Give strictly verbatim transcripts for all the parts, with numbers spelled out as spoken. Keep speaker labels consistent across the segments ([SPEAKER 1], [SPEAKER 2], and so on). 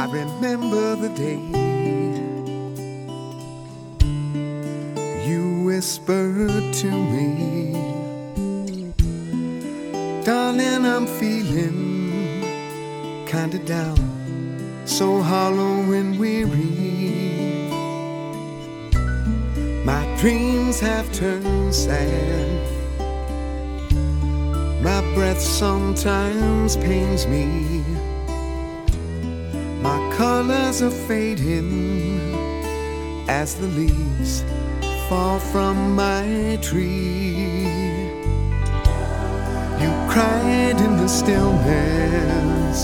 [SPEAKER 1] I remember the day you whispered to me, darling, I'm feeling kinda down, so hollow and weary. My dreams have turned sad, my breath sometimes pains me. My colors are fading as the leaves fall from my tree. You cried in the stillness,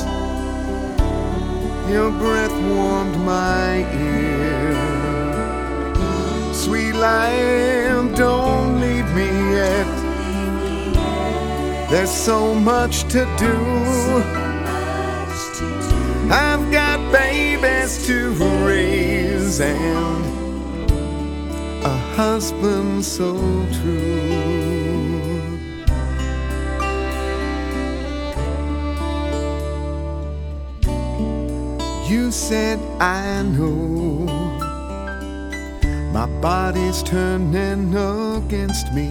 [SPEAKER 1] your breath warmed my ear. Sweet life, don't leave me yet, there's so much to do. I've got babies to raise and a husband so true. You said, I know my body's turning against me.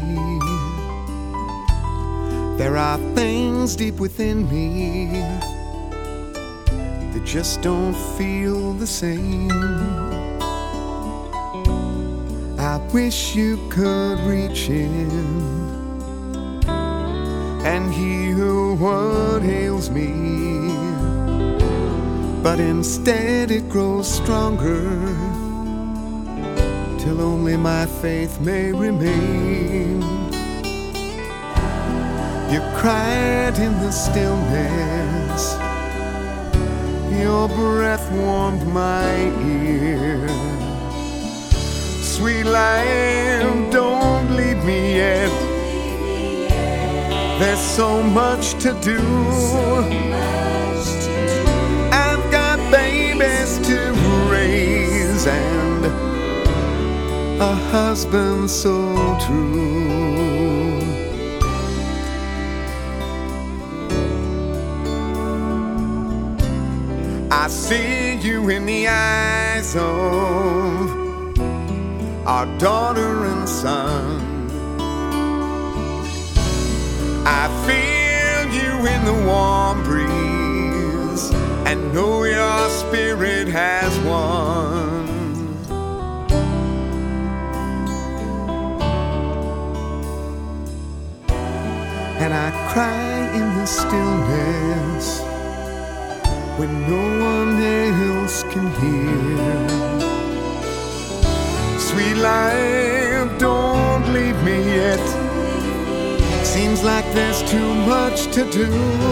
[SPEAKER 1] There are things deep within me that just don't feel the same. I wish you could reach in and heal what ails me, but instead it grows stronger till only my faith may remain. You cried in the stillness, your breath warmed my ear. Sweet life, don't leave me yet, there's so much to do. I've got babies to raise and a husband so true. I see you in the eyes of our daughter and son. I feel you in the warm breeze and know your spirit has won. And I cry in the stillness when no one else can hear. Sweet life, don't leave me yet, seems like there's too much to do.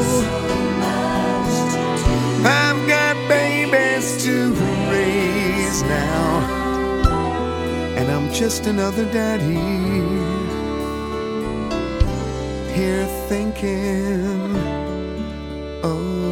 [SPEAKER 1] I've got babies to raise now, and I'm just another daddy here thinking, oh,